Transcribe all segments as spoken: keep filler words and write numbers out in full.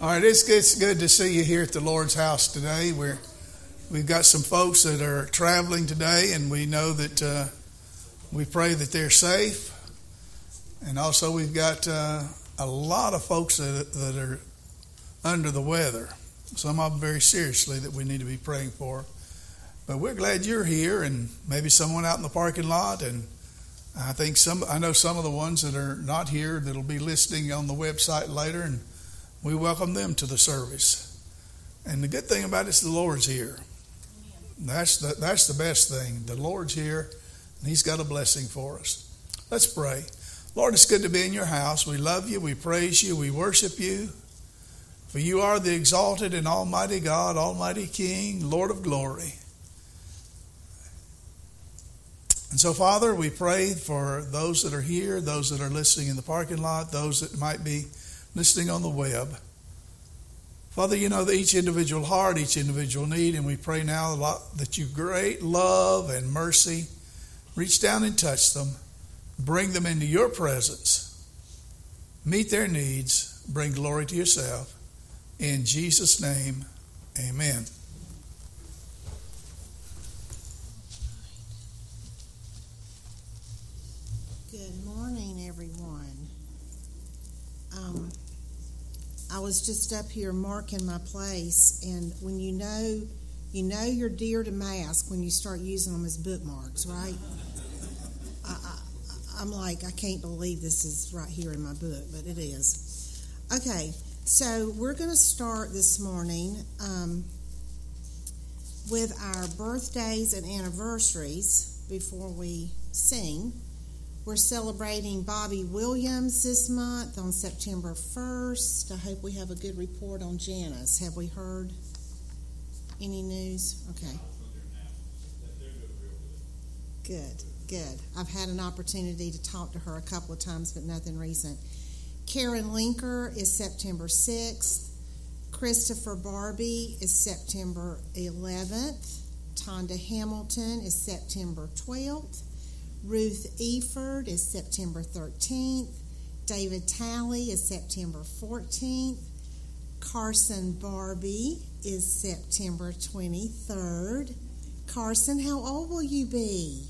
All right, it's good, it's good to see you here at the Lord's house today. We're, we've got some folks that are traveling today, and we know that uh, we pray that they're safe. And also we've got uh, a lot of folks that, that are under the weather, some of them very seriously that we need to be praying for. But we're glad you're here, and maybe someone out in the parking lot. And I think some, I know some of the ones that are not here that'll be listening on the website later, and we welcome them to the service. And the good thing about it is the Lord's here. That's the, that's the best thing. The Lord's here, and He's got a blessing for us. Let's pray. Lord, it's good to be in your house. We love you. We praise you. We worship you. For you are the exalted and almighty God, almighty King, Lord of glory. And so, Father, we pray for those that are here, those that are listening in the parking lot, those that might be listening on the web. Father, you know that each individual heart, each individual need, and we pray now a lot that you great love and mercy reach down and touch them, bring them into your presence, meet their needs, bring glory to yourself. In Jesus' name, amen. Good morning, everyone. Um, I was just up here marking my place, and when you know, you know you're dear to mask when you start using them as bookmarks, right? I, I, I'm like, I can't believe this is right here in my book, but it is. Okay, so we're going to start this morning um, with our birthdays and anniversaries before we sing. We're celebrating Bobby Williams this month on September first. I hope we have a good report on Janice. Have we heard any news? Okay. Good, good. I've had an opportunity to talk to her a couple of times, but nothing recent. Karen Linker is September sixth. Christopher Barbie is September eleventh. Tonda Hamilton is September twelfth. Ruth Eford is September thirteenth. David Talley is September fourteenth. Carson Barbie is September twenty-third. Carson, how old will you be?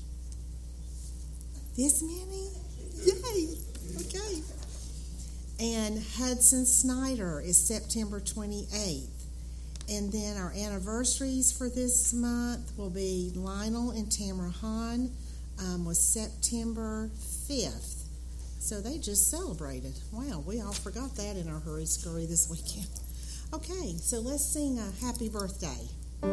This many? Yay! Okay. And Hudson Snyder is September twenty-eighth. And then our anniversaries for this month will be Lionel and Tamara Hahn. Um, was September fifth. So they just celebrated. Wow, we all forgot that in our hurry-scurry this weekend. Okay, so let's sing a happy birthday.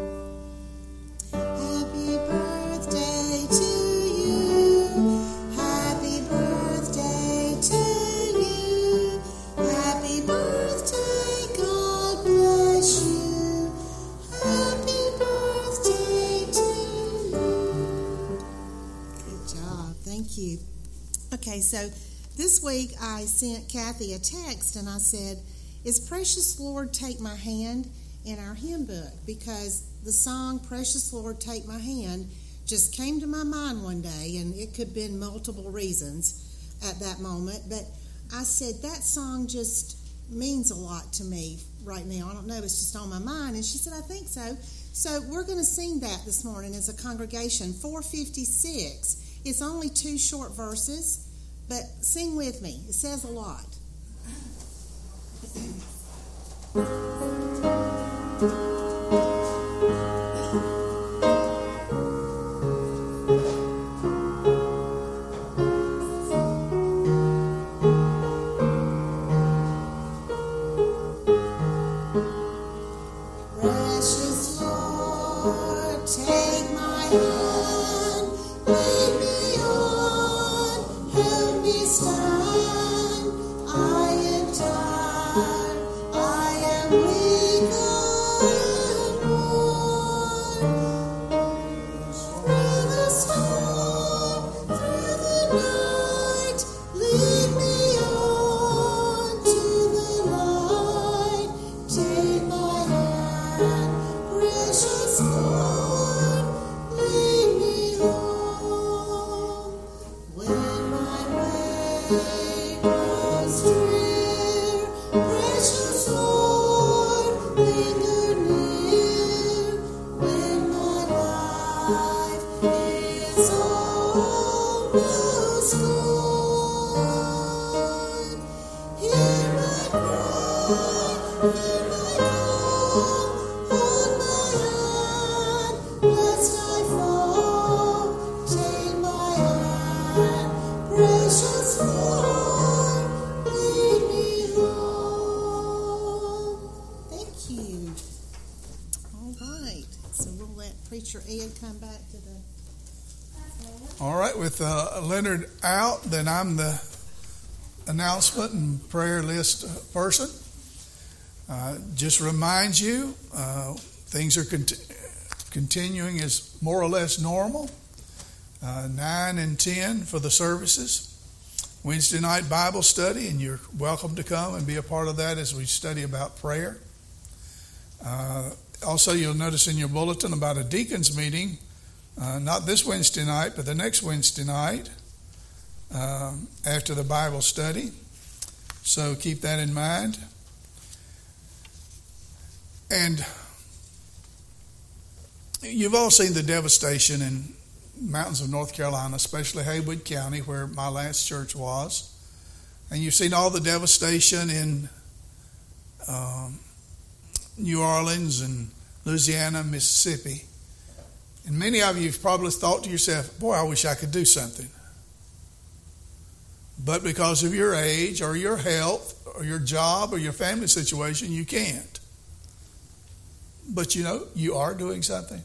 Happy birthday to you. Happy birthday to you. Happy birthday, God bless you. Happy birthday to you. Thank you. Okay, so this week I sent Kathy a text and I said, is Precious Lord Take My Hand in our hymn book? Because the song Precious Lord Take My Hand just came to my mind one day, and it could have been multiple reasons at that moment, but I said that song just means a lot to me right now. I don't know, it's just on my mind. And she said, I think so. So we're going to sing that this morning as a congregation, four fifty-six. It's only two short verses, but sing with me. It says a lot. Precious Lord, take my hand, lead me on, help me stand. I am tired, I am weak. Preacher Ed come back to the... All right, with uh, Leonard out, then I'm the announcement and prayer list person. Uh, just remind you, uh, things are cont- continuing as more or less normal. Uh, nine and ten for the services. Wednesday night Bible study, and you're welcome to come and be a part of that as we study about prayer. Uh, Also, you'll notice in your bulletin about a deacons meeting, uh, not this Wednesday night, but the next Wednesday night uh, after the Bible study. So keep that in mind. And you've all seen the devastation in mountains of North Carolina, especially Haywood County, where my last church was. And you've seen all the devastation in Um, New Orleans and Louisiana, Mississippi. And many of you have probably thought to yourself, boy, I wish I could do something. But because of your age or your health or your job or your family situation, you can't. But you know, you are doing something.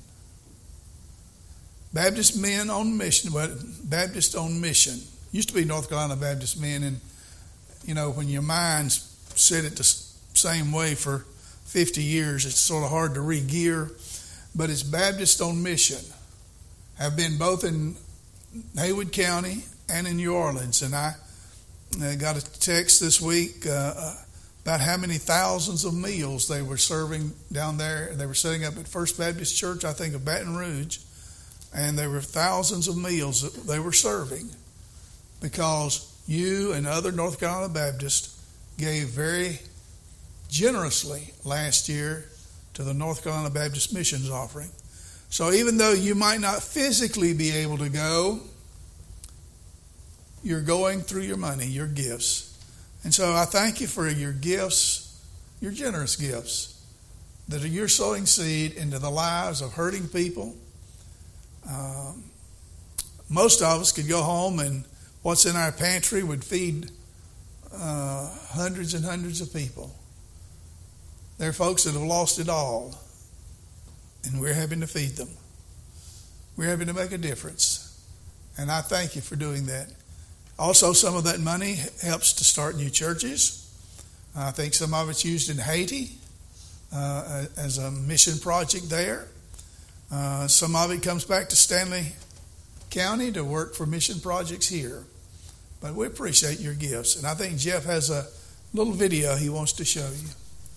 Baptist Men on Mission, well, Baptist on Mission. Used to be North Carolina Baptist Men, and you know, when your mind's set it the same way for fifty years, it's sort of hard to re-gear. But it's Baptist on Mission. I've been both in Haywood County and in New Orleans, and I, I got a text this week uh, about how many thousands of meals they were serving down there. They were setting up at First Baptist Church, I think, of Baton Rouge, and there were thousands of meals that they were serving because you and other North Carolina Baptists gave very generously last year to the North Carolina Baptist Missions offering. So even though you might not physically be able to go, you're going through your money, your gifts. And so I thank you for your gifts, your generous gifts, that you're sowing seed into the lives of hurting people. Um, most of us could go home and what's in our pantry would feed uh, hundreds and hundreds of people. There are folks that have lost it all, and we're having to feed them. We're having to make a difference, and I thank you for doing that. Also, some of that money helps to start new churches. I think some of it's used in Haiti uh, as a mission project there. Uh, some of it comes back to Stanley County to work for mission projects here. But we appreciate your gifts, and I think Jeff has a little video he wants to show you.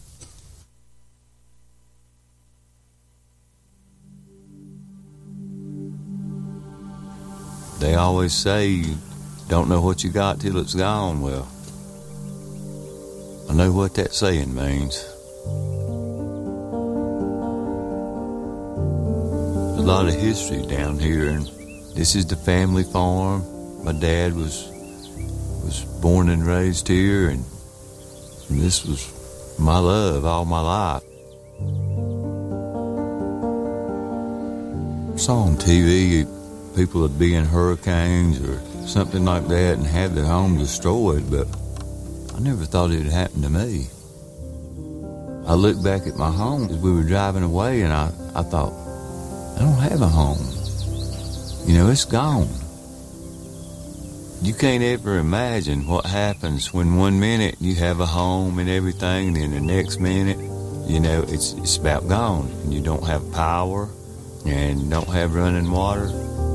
They always say you don't know what you got till it's gone. Well, I know what that saying means. There's a lot of history down here, and this is the family farm. My dad was was born and raised here, and, and this was my love all my life. I saw on T V people would be in hurricanes or something like that and have their home destroyed, but I never thought it would happen to me. I looked back at my home as we were driving away, and I, I thought, I don't have a home. You know, it's gone. You can't ever imagine what happens when one minute you have a home and everything, and then the next minute, you know, it's, it's about gone, and you don't have power and you don't have running water.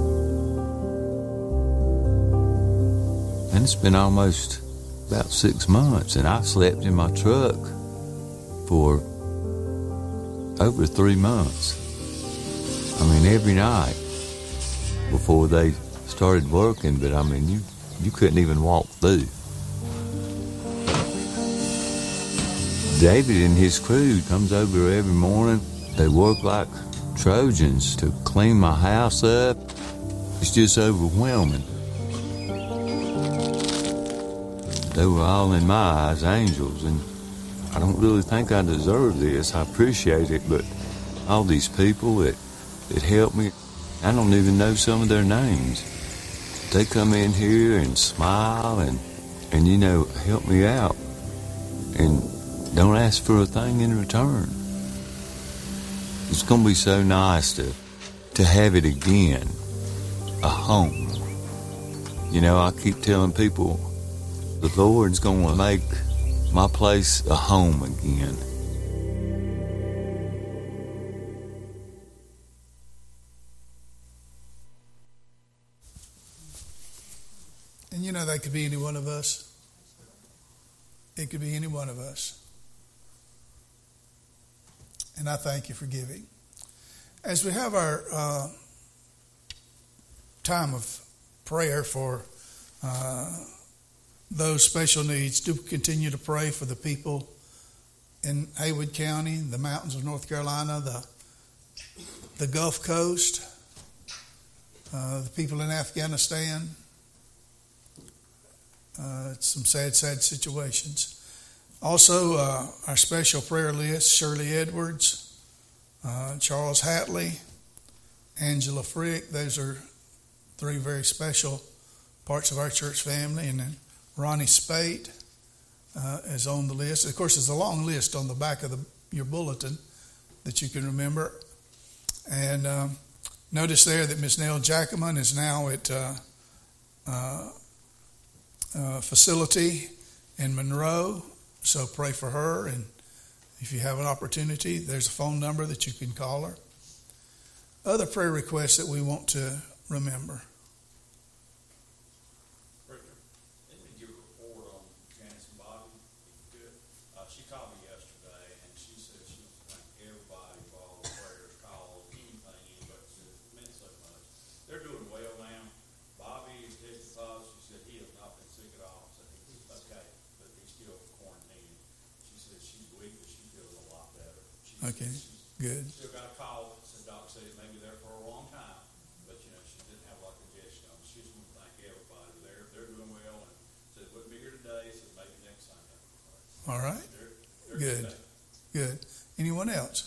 And it's been almost about six months, and I've slept in my truck for over three months. I mean, every night before they started working, but I mean, you, you couldn't even walk through. David and his crew comes over every morning. They work like Trojans to clean my house up. It's just overwhelming. They were all, in my eyes, angels, and I don't really think I deserve this. I appreciate it, but all these people that, that help me, I don't even know some of their names. They come in here and smile and, and you know, help me out and don't ask for a thing in return. It's going to be so nice to, to have it again, a home. You know, I keep telling people the Lord's going to make my place a home again. And you know, that could be any one of us. It could be any one of us. And I thank you for giving. As we have our uh, time of prayer for uh, those special needs, do continue to pray for the people in Haywood County, the mountains of North Carolina, the the Gulf Coast, uh, the people in Afghanistan. Uh, it's some sad, sad situations. Also, uh, our special prayer list: Shirley Edwards, uh, Charles Hatley, Angela Frick. Those are three very special parts of our church family. And then Ronnie Spate uh, is on the list. Of course, there's a long list on the back of the, your bulletin that you can remember. And um, notice there that Miss Nell Jackman is now at uh, uh, uh, facility in Monroe. So pray for her. And if you have an opportunity, there's a phone number that you can call her. Other prayer requests that we want to remember. Okay, good. Still got a call. So doc said it may be there for a long time, but you know she didn't have like a congestion on. She just want to thank everybody. They're they're doing well, and said wouldn't be here today. So maybe next Sunday. All right. They're, they're good. Good. Anyone else?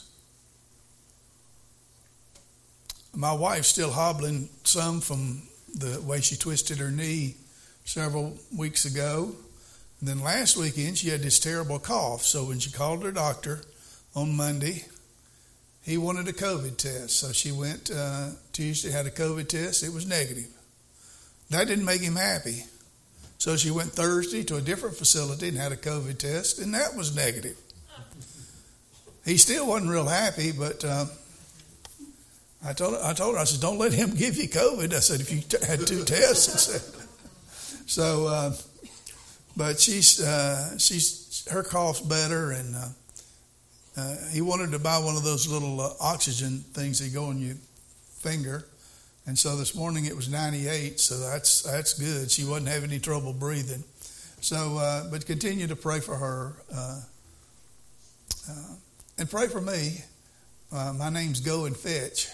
My wife's still hobbling some from the way she twisted her knee several weeks ago. And then last weekend she had this terrible cough. So when she called her doctor on Monday, he wanted a COVID test. So she went uh, Tuesday, had a COVID test. It was negative. That didn't make him happy. So she went Thursday to a different facility and had a COVID test, and that was negative. He still wasn't real happy, but um, I told her, I told her, I said, don't let him give you COVID. I said, if you t- had two tests. I said. So, uh, but she's, uh, she's, her cough's better, and uh, Uh, he wanted to buy one of those little uh, oxygen things that go on your finger. And so this morning it was ninety-eight, so that's that's good. She wasn't having any trouble breathing. So, uh, but continue to pray for her. Uh, uh, and pray for me. Uh, my name's Go and Fetch.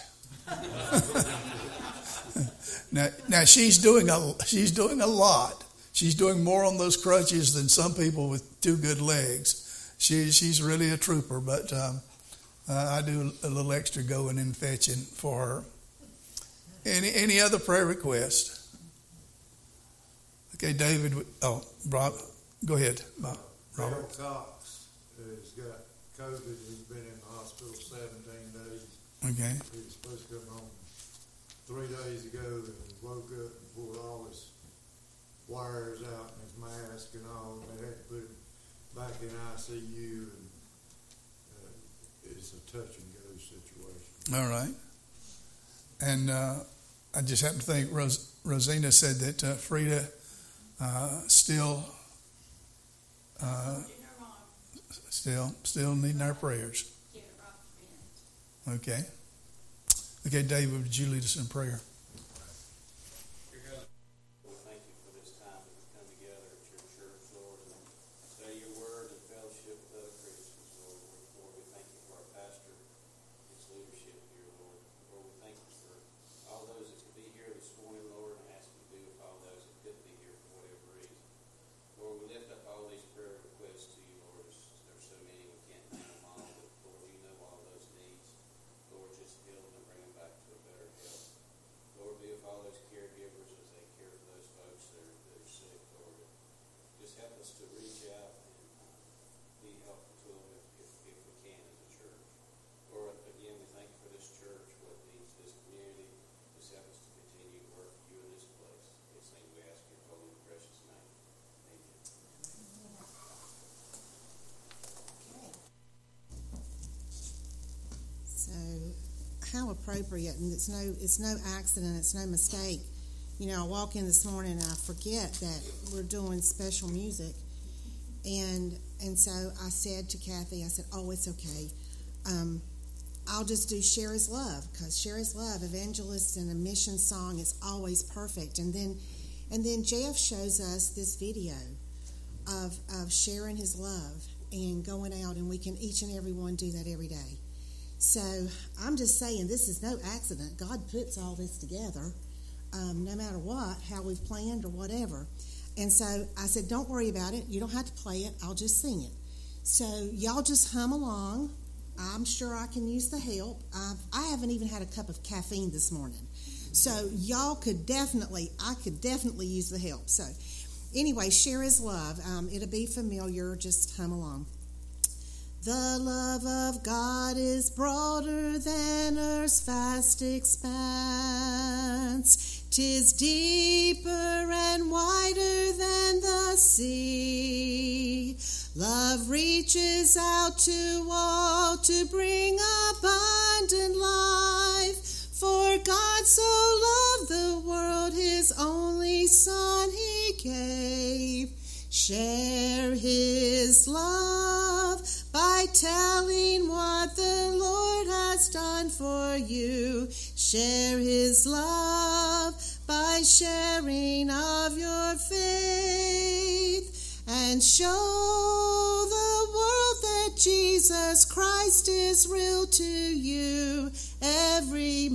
now, now she's doing a she's doing a lot. She's doing more on those crutches than some people with two good legs. She, she's really a trooper, but um, uh, I do a little extra going and fetching for her. Any any other prayer request? Okay, David. Oh, Rob, go ahead, Bob. Robert Cox has got COVID. He's been in the hospital seventeen days. Okay. He was supposed to come home three days ago, and he woke up and pulled all his wires out and his mask and all. And they had to put him back in I C U, and uh, it's a touch and go situation. All right. And uh, I just happen to think Ros- Rosina said that uh, Frida uh, still, uh, still, still needing our prayers. Okay. Okay, David, would you lead us in prayer? Lord, we lift up all these prayer requests to you, Lord. There's so many. how appropriate, and it's no it's no accident, it's no mistake. You know, I walk in this morning and I forget that we're doing special music, and and so I said to Kathy, I said, "Oh, it's okay. Um, I'll just do Share His Love, because Share His Love, evangelist and a mission song, is always perfect." And then, and then Jeff shows us this video of of sharing His love and going out, and we can each and every one do that every day. So I'm just saying, this is no accident. God puts all this together, um, no matter what, how we've planned or whatever. And so I said, don't worry about it. You don't have to play it. I'll just sing it. So y'all just hum along. I'm sure I can use the help. I've, I haven't even had a cup of caffeine this morning. So y'all could definitely, I could definitely use the help. So anyway, Share His Love. Um, it'll be familiar. Just hum along. The love of God is broader than earth's vast expanse. 'Tis deeper and wider than the sea. Love reaches out to all to bring abundant life. For God so loved the world, His only Son He gave. Share His love by telling what the Lord has done for you. Share His love by sharing of your faith, and show the world that Jesus Christ is real to you every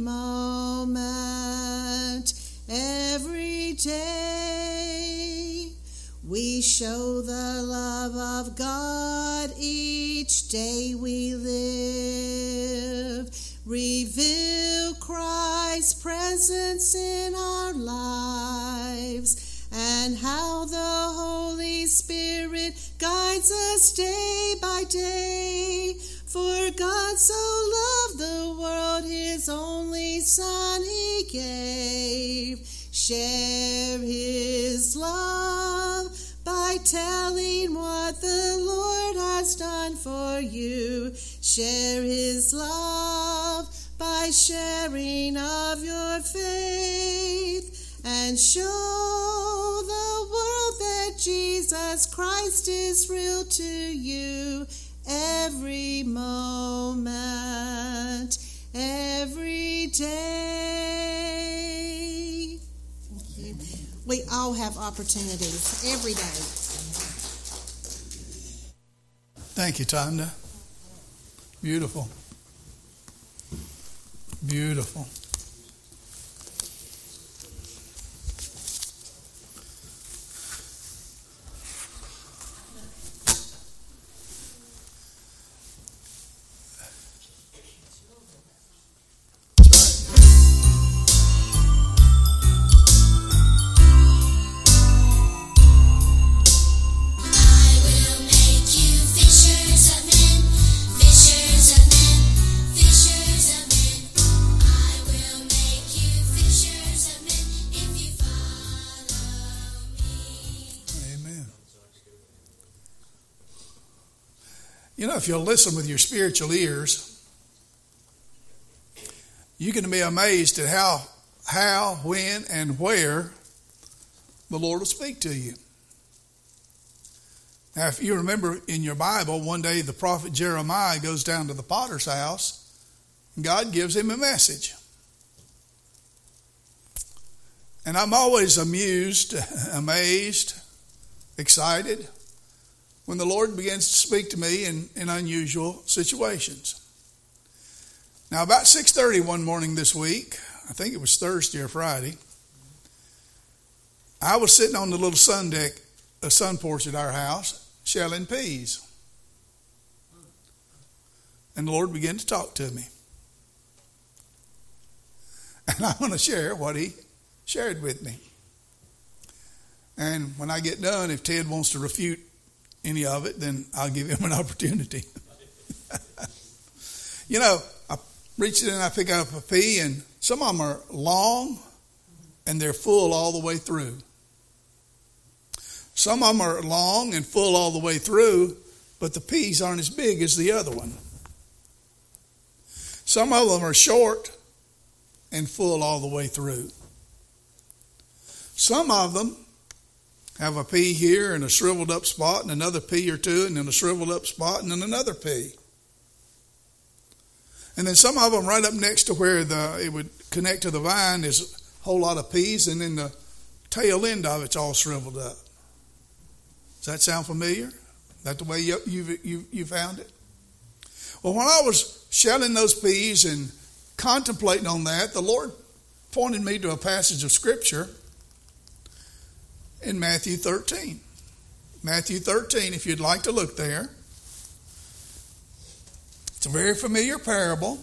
moment, every day. We show the love of God each day we live. Reveal Christ's presence in our lives, and how the Holy Spirit guides us day by day. For God so loved the world, His only Son He gave. Share His love by telling what the Lord has done for you. Share His love by sharing of your faith, and show the world that Jesus Christ is real to you every moment, every day. Thank you. We all have opportunities every day. Thank you, Tonda. Beautiful. Beautiful. You know, if you'll listen with your spiritual ears, you're going to be amazed at how, how, when, and where the Lord will speak to you. Now, if you remember in your Bible, one day the prophet Jeremiah goes down to the potter's house, and God gives him a message. And I'm always amused, amazed, excited when the Lord begins to speak to me in, in unusual situations. Now, about six thirty one morning this week, I think it was Thursday or Friday, I was sitting on the little sun deck, a sun porch at our house, shelling peas. And the Lord began to talk to me. And I want to share what He shared with me. And when I get done, if Ted wants to refute any of it, then I'll give him an opportunity. You know, I reach in and I pick up a pea, and some of them are long and they're full all the way through. Some of them are long and full all the way through, but the peas aren't as big as the other one. Some of them are short and full all the way through. Some of them have a pea here and a shriveled up spot and another pea or two and then a shriveled up spot and then another pea. And then some of them right up next to where the it would connect to the vine is a whole lot of peas, and then the tail end of it's all shriveled up. Does that sound familiar? Is that the way you, you, you, you found it? Well, when I was shelling those peas and contemplating on that, the Lord pointed me to a passage of Scripture in Matthew thirteen. Matthew thirteen, if you'd like to look there. It's a very familiar parable.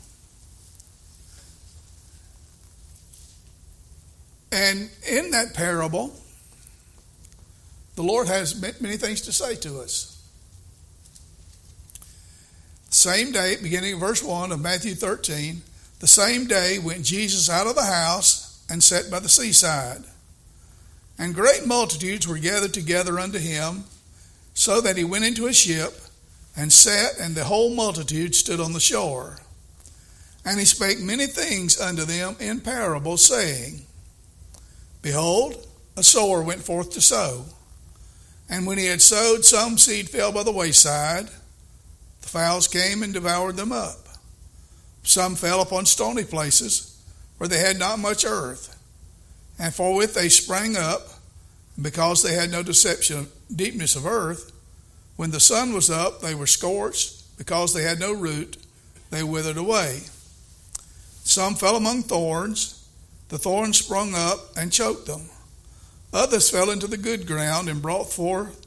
And in that parable, the Lord has many things to say to us. Same day, beginning of verse one of Matthew thirteen, the same day went Jesus out of the house and sat by the seaside. And great multitudes were gathered together unto him, so that he went into a ship and sat, and the whole multitude stood on the shore. And he spake many things unto them in parables, saying, Behold, a sower went forth to sow. And when he had sowed, some seed fell by the wayside. The fowls came and devoured them up. Some fell upon stony places, where they had not much earth. And forthwith they sprang up, because they had no deception deepness of earth. When the sun was up, they were scorched. Because they had no root, they withered away. Some fell among thorns. The thorns sprung up and choked them. Others fell into the good ground and brought forth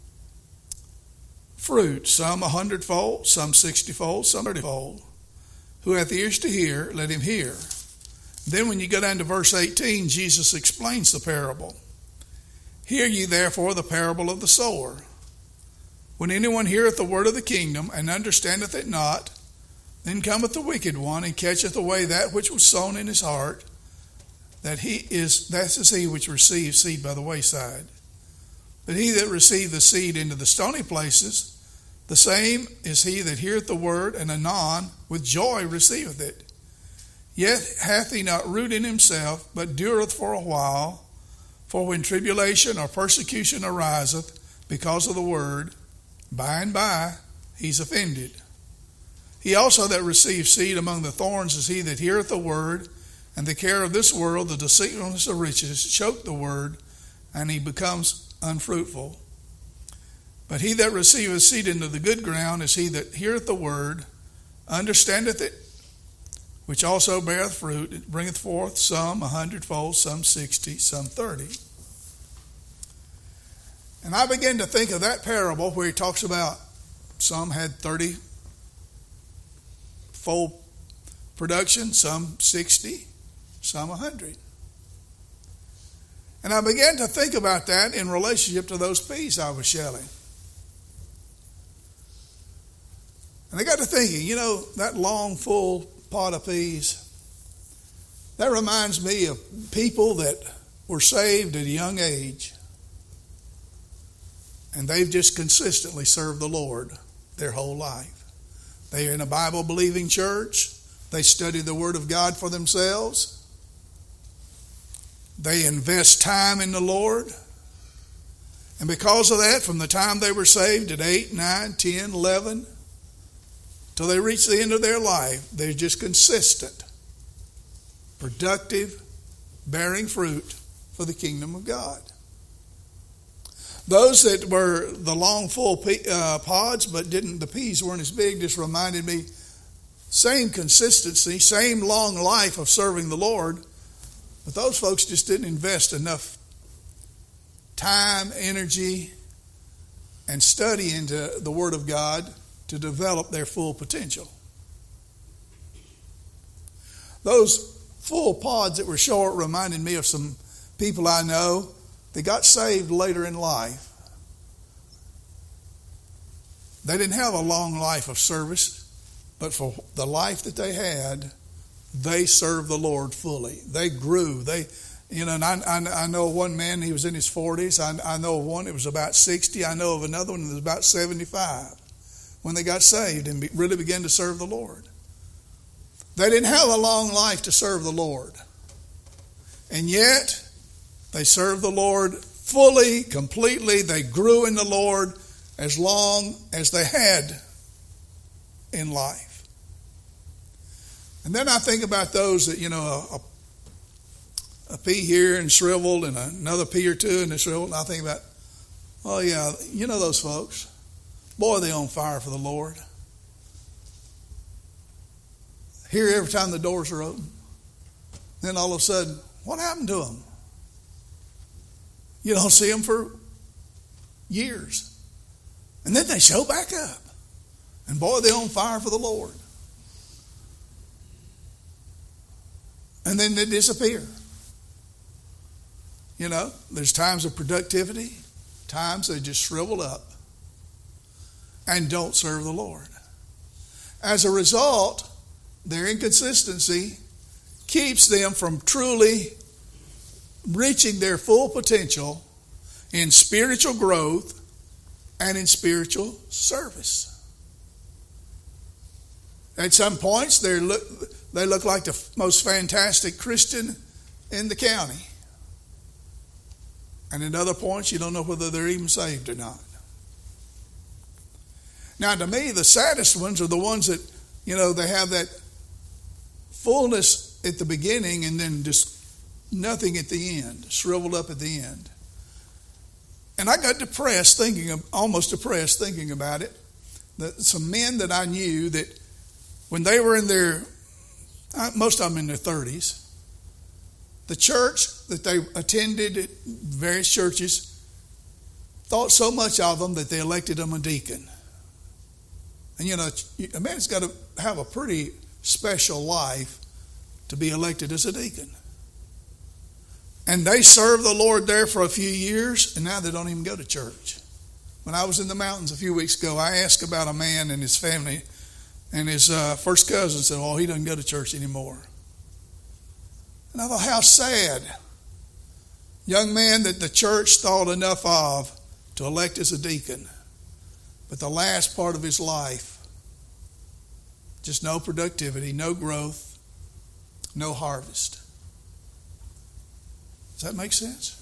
fruit, some a hundredfold, some sixtyfold, some thirtyfold. Who hath ears to hear, let him hear. Then when you go down to verse eighteen, Jesus explains the parable. Hear ye therefore the parable of the sower. When anyone heareth the word of the kingdom, and understandeth it not, then cometh the wicked one, and catcheth away that which was sown in his heart. That he is that is he which receives seed by the wayside. But he that received the seed into the stony places, the same is he that heareth the word, and anon with joy receiveth it. Yet hath he not root in himself, but dureth for a while. For when tribulation or persecution ariseth because of the word, by and by he's offended. He also that receives seed among the thorns is he that heareth the word, and the care of this world, the deceitfulness of riches, choke the word, and he becomes unfruitful. But he that receiveth seed into the good ground is he that heareth the word, understandeth it, which also beareth fruit. It bringeth forth some a hundredfold, some sixty, some thirty. And I began to think of that parable where he talks about some had thirty-fold production, some sixty, some a hundred. And I began to think about that in relationship to those peas I was shelling. And I got to thinking, you know, that long, full pot of peas, that reminds me of people that were saved at a young age. And they've just consistently served the Lord their whole life. They are in a Bible-believing church. They study the Word of God for themselves. They invest time in the Lord. And because of that, from the time they were saved at eight, nine, ten, eleven, till they reach the end of their life, they're just consistent, productive, bearing fruit for the kingdom of God. Those that were the long, full pea, uh, pods, but didn't the peas weren't as big, just reminded me, same consistency, same long life of serving the Lord, but those folks just didn't invest enough time, energy, and study into the Word of God to develop their full potential. Those full pods that were short reminded me of some people I know. They got saved later in life. They didn't have a long life of service, but for the life that they had, they served the Lord fully. They grew. They, you know, and I, I, I know one man, he was in his forties. I, I know of one that was about sixty. I know of another one that was about seventy-five when they got saved and be, really began to serve the Lord. They didn't have a long life to serve the Lord. And yet, they served the Lord fully, completely. They grew in the Lord as long as they had in life. And then I think about those that, you know, a, a pea here and shriveled and another pea or two and shriveled. And I think about, oh yeah, you know those folks. Boy, they're on fire for the Lord. Here every time the doors are open. Then all of a sudden, what happened to them? You don't see them for years. And then they show back up. And boy, they're on fire for the Lord. And then they disappear. You know, there's times of productivity, times they just shrivel up and don't serve the Lord. As a result, their inconsistency keeps them from truly reaching their full potential in spiritual growth and in spiritual service. At some points, they look, they look like the most fantastic Christian in the county. And at other points, you don't know whether they're even saved or not. Now, to me, the saddest ones are the ones that, you know, they have that fullness at the beginning and then just nothing at the end, shriveled up at the end. And I got depressed thinking of, almost depressed thinking about it. That some men that I knew that when they were in their, most of them in their thirties, the church that they attended, various churches, thought so much of them that they elected them a deacon. And you know, a man's got to have a pretty special life to be elected as a deacon. And they served the Lord there for a few years, and now they don't even go to church. When I was in the mountains a few weeks ago, I asked about a man and his family, and his uh, first cousin said, oh, he doesn't go to church anymore. And I thought, how sad. Young man that the church thought enough of to elect as a deacon. But the last part of his life, just no productivity, no growth, no harvest. Does that make sense?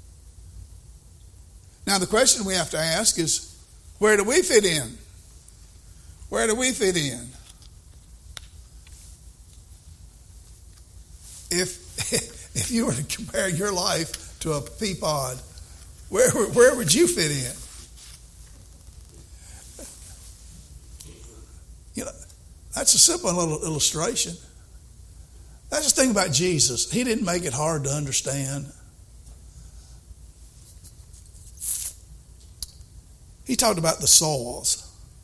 Now the question we have to ask is, where do we fit in? Where do we fit in? If if you were to compare your life to a pea pod, where where would you fit in? You know, that's a simple little illustration. That's just think about Jesus. He didn't make it hard to understand. He talked about the soils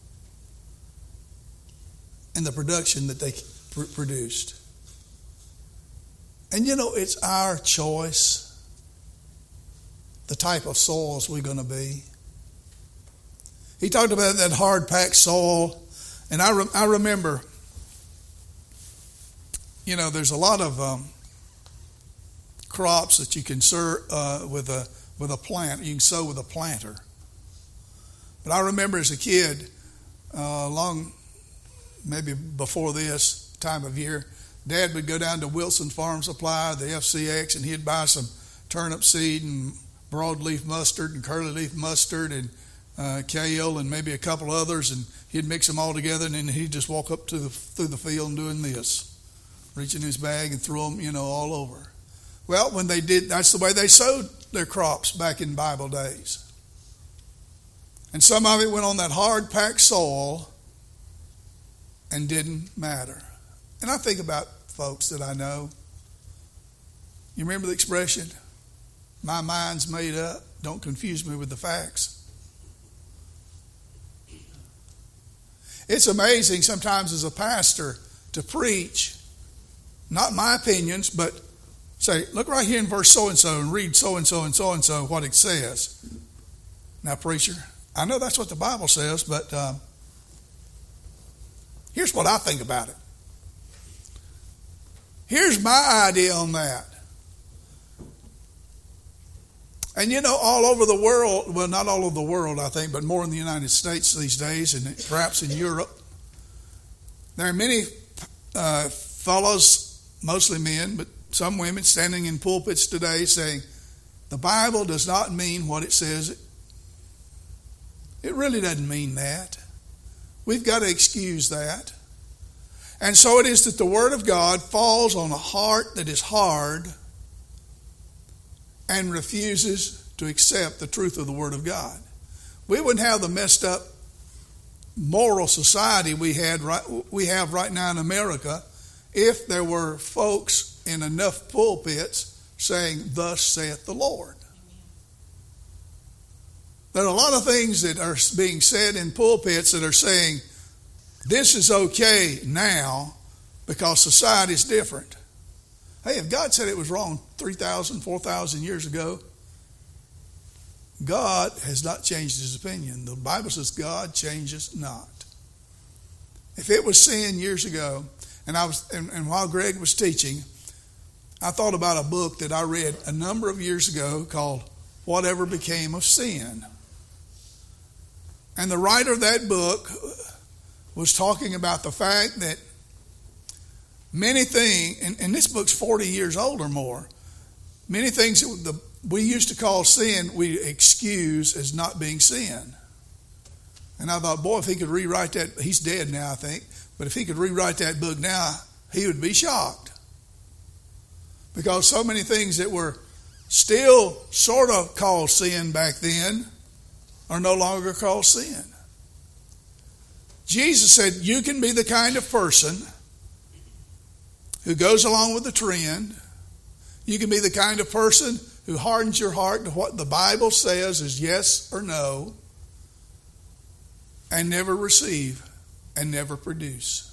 and the production that they pr- produced. And you know, it's our choice, the type of soils we're going to be. He talked about that hard-packed soil. And I, re- I remember, you know, there's a lot of um, crops that you can sow uh, with a with a plant. You can sow with a planter. But I remember as a kid, uh, long maybe before this time of year, Dad would go down to Wilson Farm Supply, the F C X, and he'd buy some turnip seed and broadleaf mustard and curly leaf mustard and uh, kale and maybe a couple others, and he'd mix them all together, and then he'd just walk up to the, through the field and doing this, reaching his bag and throw them, you know, all over. Well, when they did, that's the way they sowed their crops back in Bible days. And some of it went on that hard-packed soil and didn't matter. And I think about folks that I know. You remember the expression, my mind's made up, don't confuse me with the facts. It's amazing sometimes as a pastor to preach, not my opinions, but say, look right here in verse so-and-so and read so-and-so and so-and-so what it says. Now, preacher, I know that's what the Bible says, but um, here's what I think about it. Here's my idea on that. And you know, all over the world, well, not all over the world, I think, but more in the United States these days, and perhaps in Europe, there are many uh, fellows, mostly men, but some women standing in pulpits today saying, the Bible does not mean what it says. It really doesn't mean that. We've got to excuse that. And so it is that the Word of God falls on a heart that is hard and refuses to accept the truth of the Word of God. We wouldn't have the messed up moral society we had right, we have right now in America if there were folks in enough pulpits saying, thus saith the Lord. There are a lot of things that are being said in pulpits that are saying, this is okay now because society is different. Hey, if God said it was wrong three thousand, four thousand years ago, God has not changed his opinion. The Bible says God changes not. If it was sin years ago, and I was, and, and while Greg was teaching, I thought about a book that I read a number of years ago called Whatever Became of Sin. And the writer of that book was talking about the fact that many things, and, and this book's forty years old or more, many things that the, we used to call sin, we excuse as not being sin. And I thought, boy, if he could rewrite that, he's dead now, I think, but if he could rewrite that book now, he would be shocked. Because so many things that were still sort of called sin back then are no longer called sin. Jesus said, you can be the kind of person who goes along with the trend. You can be the kind of person who hardens your heart to what the Bible says is yes or no, and never receive and never produce.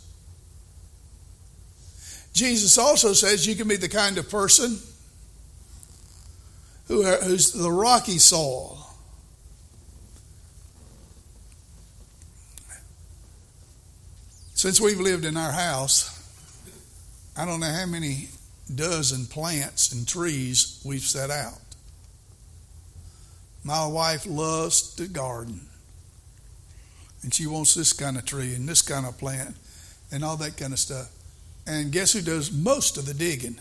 Jesus also says you can be the kind of person who are, who's the rocky soil. Since we've lived in our house, I don't know how many dozen plants and trees we've set out. My wife loves to garden. And she wants this kind of tree and this kind of plant and all that kind of stuff. And guess who does most of the digging?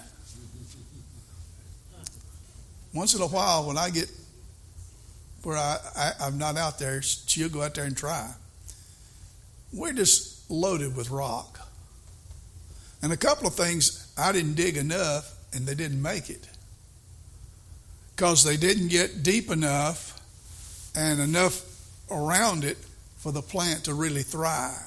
Once in a while, when I get where I, I, I'm not out there, she'll go out there and try. We're just loaded with rock. And a couple of things, I didn't dig enough and they didn't make it. Because they didn't get deep enough and enough around it for the plant to really thrive.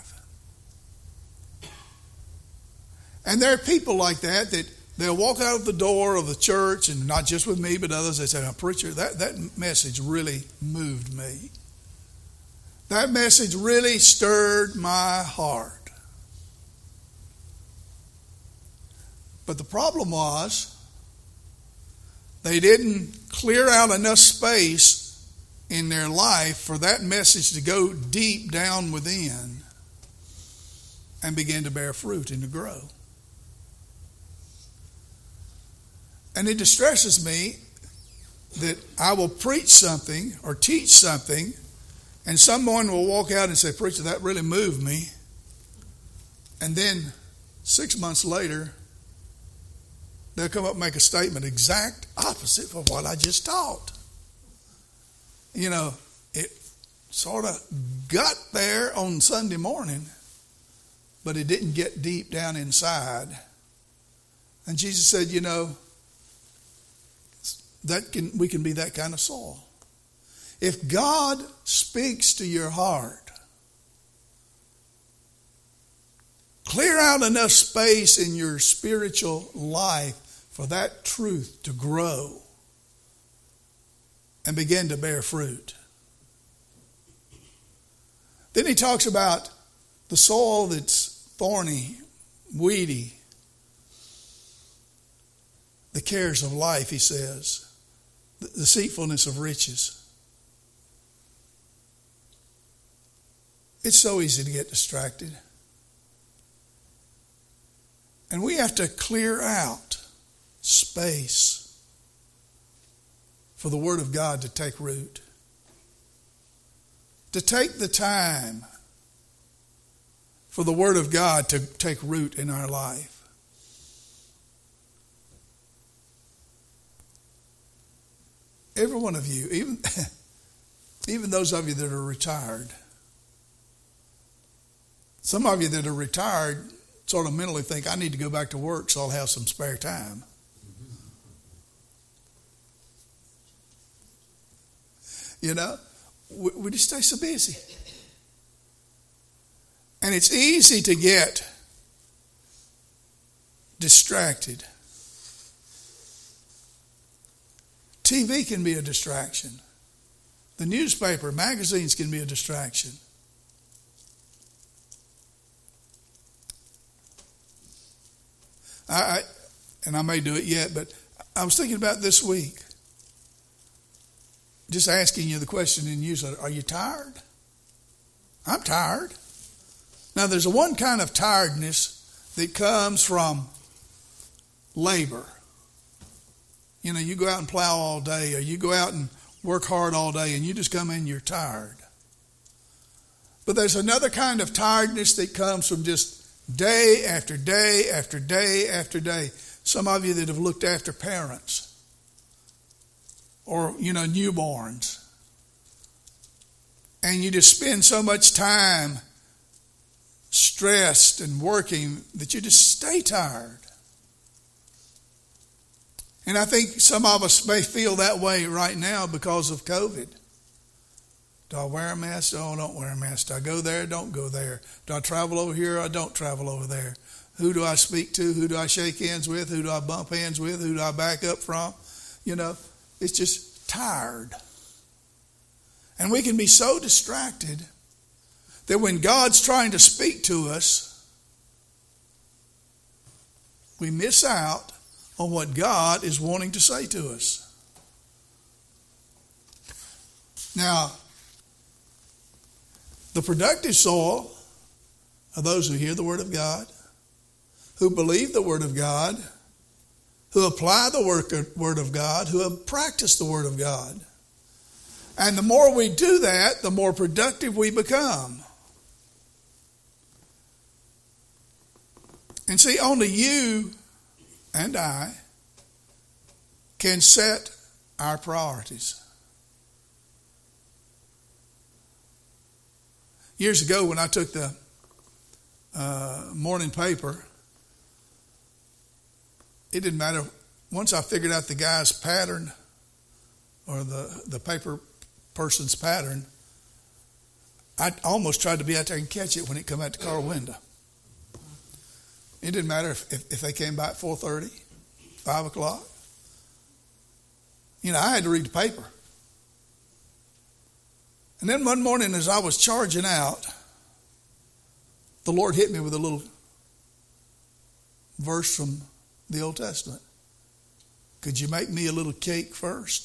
And there are people like that that they'll walk out of the door of the church, and not just with me, but others, they say, oh, preacher, that, that message really moved me. That message really stirred my heart. But the problem was, they didn't clear out enough space in their life for that message to go deep down within and begin to bear fruit and to grow. And it distresses me that I will preach something or teach something, and someone will walk out and say, preacher, that really moved me. And then six months later, they'll come up and make a statement exact opposite of what I just taught. You know, it sort of got there on Sunday morning, but it didn't get deep down inside. And Jesus said, you know, that can we can be that kind of soil. If God speaks to your heart, clear out enough space in your spiritual life for that truth to grow and begin to bear fruit. Then he talks about the soil that's thorny, weedy, the cares of life, he says, the deceitfulness of riches. It's so easy to get distracted. And we have to clear out space for the Word of God to take root. To take the time for the Word of God to take root in our life. every one of you, even, even those of you that are retired, some of you that are retired sort of mentally think, I need to go back to work so I'll have some spare time. You know, we, we just stay so busy. And it's easy to get distracted. T V can be a distraction. The newspaper, magazines can be a distraction. I, I and I may do it yet, but I was thinking about this week. Just asking you the question in newsletter, are you tired? I'm tired. Now there's a one kind of tiredness that comes from labor. You know, you go out and plow all day, or you go out and work hard all day, and you just come in, you're tired. But there's another kind of tiredness that comes from just day after day after day after day. Some of you that have looked after parents, or, you know, newborns. And you just spend so much time stressed and working that you just stay tired. And I think some of us may feel that way right now because of COVID. Do I wear a mask? Oh, I don't wear a mask. Do I go there? Don't go there. Do I travel over here? I don't travel over there. Who do I speak to? Who do I shake hands with? Who do I bump hands with? Who do I back up from? You know, it's just tired. And we can be so distracted that when God's trying to speak to us, we miss out on what God is wanting to say to us. Now, the productive soil are those who hear the Word of God, who believe the Word of God, who apply the Word of God, who have practiced the Word of God. And the more we do that, the more productive we become. And see, only you and I can set our priorities. Years ago, when I took the uh, morning paper, it didn't matter. Once I figured out the guy's pattern, or the, the paper person's pattern, I almost tried to be out there and catch it when it come out the car window. It didn't matter if, if, if they came by at four thirty, five o'clock. You know, I had to read the paper. And then one morning as I was charging out, the Lord hit me with a little verse from the Old Testament. Could you make me a little cake first?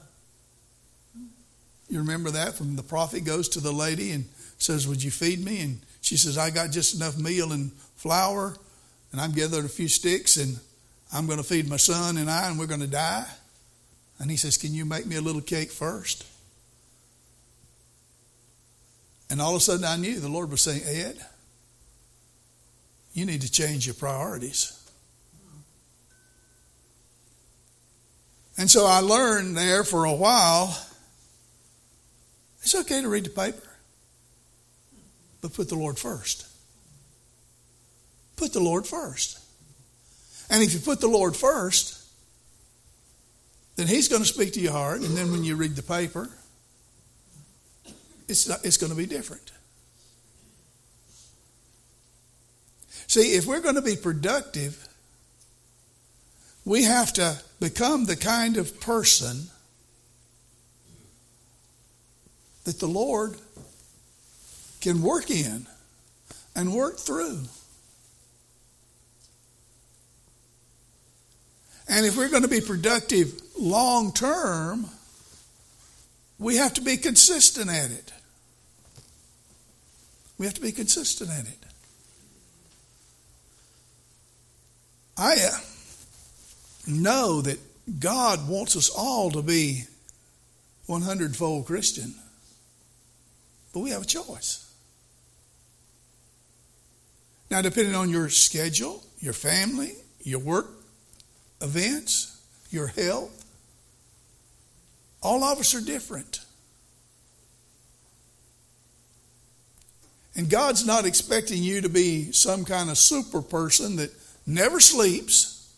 You remember that? From the prophet goes to the lady and says, would you feed me? And she says, I got just enough meal and flour, and I'm gathering a few sticks, and I'm going to feed my son and I, and we're going to die. And he says, can you make me a little cake first? And all of a sudden I knew the Lord was saying, Ed, you need to change your priorities. And so I learned there for a while, it's okay to read the paper, but put the Lord first. Put the Lord first. And if you put the Lord first, then He's going to speak to your heart. And then when you read the paper, it's not, it's going to be different. See, if we're going to be productive, we have to become the kind of person that the Lord can work in and work through. And if we're going to be productive long term, we have to be consistent at it. We have to be consistent at it. I uh, know that God wants us all to be one hundred-fold Christian, but we have a choice. Now, depending on your schedule, your family, your work events, your health, All of us are different. And God's not expecting you to be some kind of super person that never sleeps.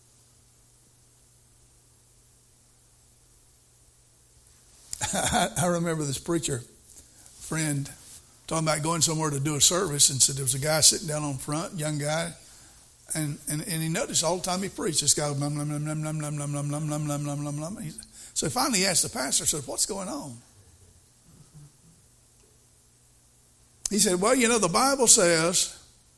I, I remember this preacher friend talking about going somewhere to do a service, and said there was a guy sitting down on front, young guy, and, and, and he noticed all the time he preached, this guy was num num num num num num num num num num num num num num. So finally he asked the pastor, said, "What's going on?" He said, "Well, you know, the Bible says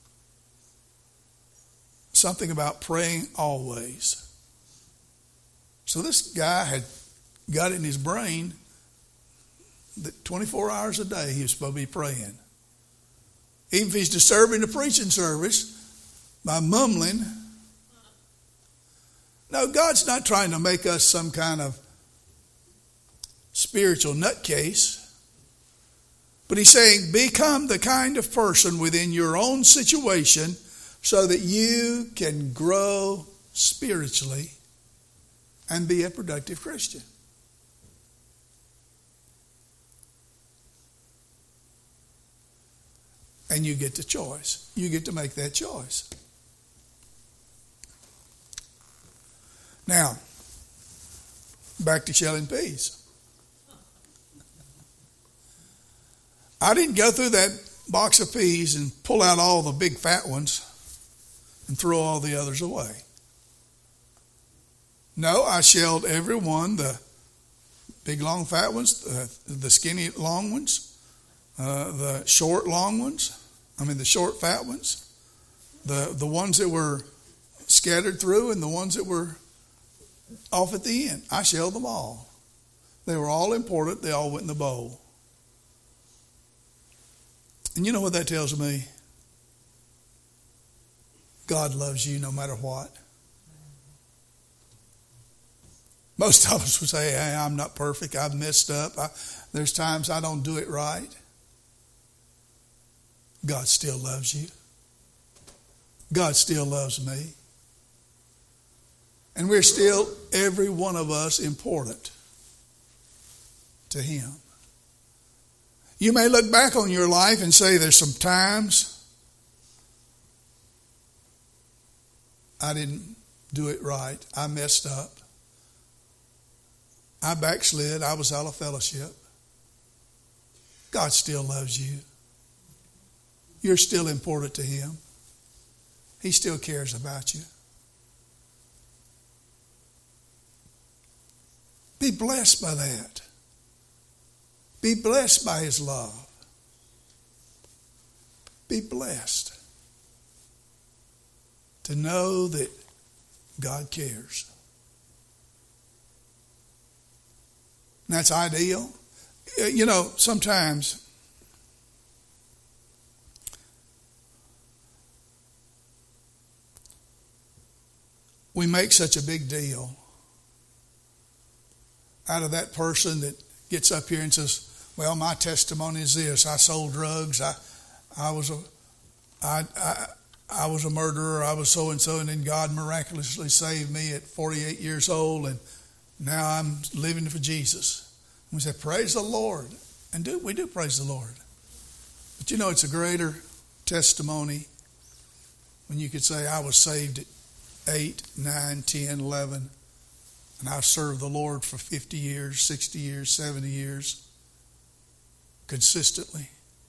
something about praying always." So this guy had got it in his brain that twenty-four hours a day he was supposed to be praying. Even if he's disturbing the preaching service by mumbling. No, God's not trying to make us some kind of spiritual nutcase. But he's saying, become the kind of person within your own situation so that you can grow spiritually and be a productive Christian. And you get the choice. You get to make that choice. Now, back to shelling peas. I didn't go through that box of peas and pull out all the big fat ones and throw all the others away. No, I shelled every one, the big long fat ones, the, the skinny long ones, uh, the short long ones, I mean the short fat ones, the, the ones that were scattered through and the ones that were off at the end. I shelled them all. They were all important. They all went in the bowl. And you know what that tells me? God loves you no matter what. Most of us would say, hey, I'm not perfect. I've messed up. I, there's times I don't do it right. God still loves you. God still loves me. And we're still, every one of us, important to Him. You may look back on your life and say there's some times I didn't do it right. I messed up. I backslid. I was out of fellowship. God still loves you. You're still important to Him. He still cares about you. Be blessed by that. Be blessed by His love. Be blessed to know that God cares. And that's ideal. You know, sometimes we make such a big deal out of that person that gets up here and says, well, my testimony is this. I sold drugs. I I was a I I I was a murderer. I was so and so, and then God miraculously saved me at forty-eight years old, and now I'm living for Jesus. And we say, praise the Lord. And do we do praise the Lord. But you know, it's a greater testimony when you could say, I was saved at eight, nine, ten, eleven, and I've served the Lord for fifty years, sixty years, seventy years, consistently.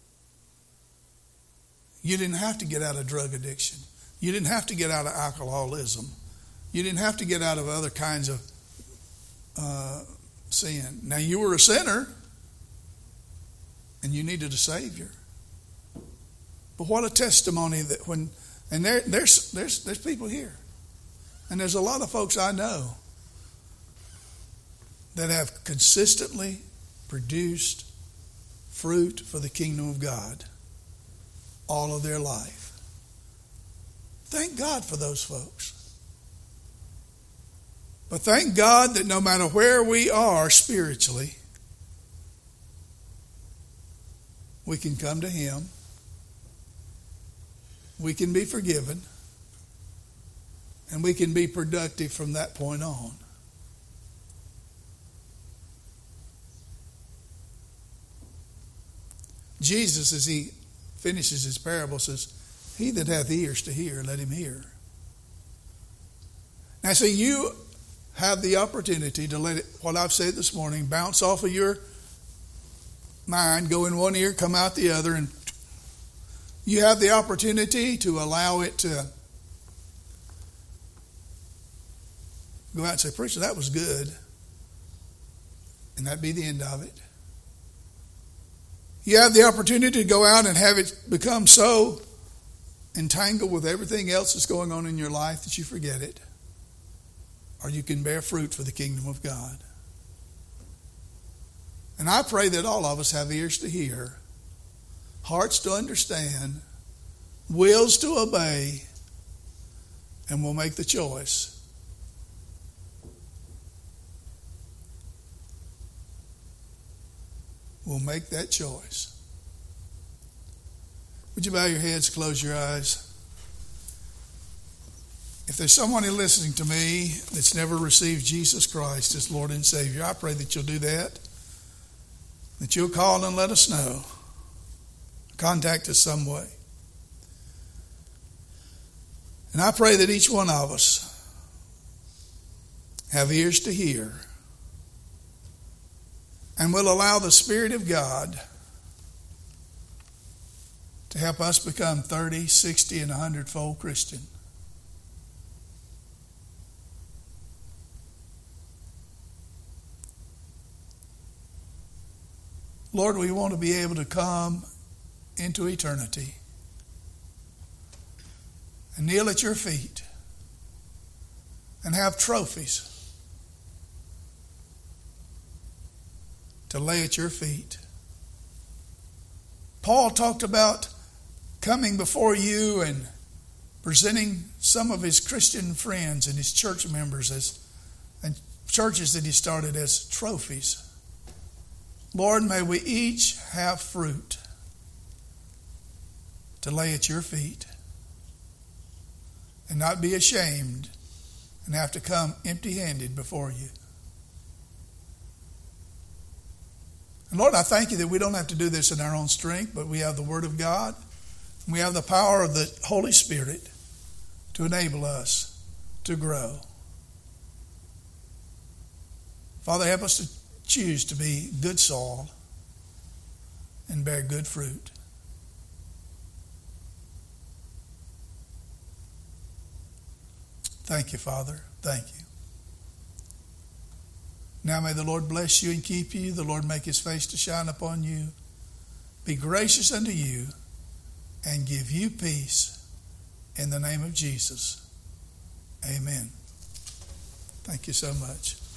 You didn't have to get out of drug addiction. You didn't have to get out of alcoholism. You didn't have to get out of other kinds of uh, sin. Now, you were a sinner, and you needed a Savior. But what a testimony that when, and there, there's there's there's people here, and there's a lot of folks I know that have consistently produced fruit for the kingdom of God all of their life. Thank God for those folks. But thank God that no matter where we are spiritually, we can come to Him. We can be forgiven. And we can be productive from that point on. Jesus, as he finishes his parable, says, he that hath ears to hear, let him hear. Now, see, you have the opportunity to let it, what I've said this morning, bounce off of your mind, go in one ear, come out the other, and you have the opportunity to allow it to go out and say, preacher, that was good. And that'd be the end of it. You have the opportunity to go out and have it become so entangled with everything else that's going on in your life that you forget it. Or you can bear fruit for the kingdom of God. And I pray that all of us have ears to hear, hearts to understand, wills to obey, and will make the choice. We'll make that choice. Would you bow your heads, close your eyes? If there's someone listening to me that's never received Jesus Christ as Lord and Savior, I pray that you'll do that. That you'll call and let us know. Contact us some way. And I pray that each one of us have ears to hear and will allow the Spirit of God to help us become thirty, sixty, and a hundred-fold Christian. Lord, we want to be able to come into eternity and kneel at your feet and have trophies to lay at your feet. Paul talked about coming before you and presenting some of his Christian friends and his church members as and churches that he started as trophies. Lord, may we each have fruit to lay at your feet and not be ashamed and have to come empty-handed before you. And Lord, I thank you that we don't have to do this in our own strength, but we have the Word of God. And we have the power of the Holy Spirit to enable us to grow. Father, help us to choose to be good soil and bear good fruit. Thank you, Father. Thank you. Now may the Lord bless you and keep you. The Lord make his face to shine upon you, be gracious unto you, and give you peace in the name of Jesus. Amen. Thank you so much.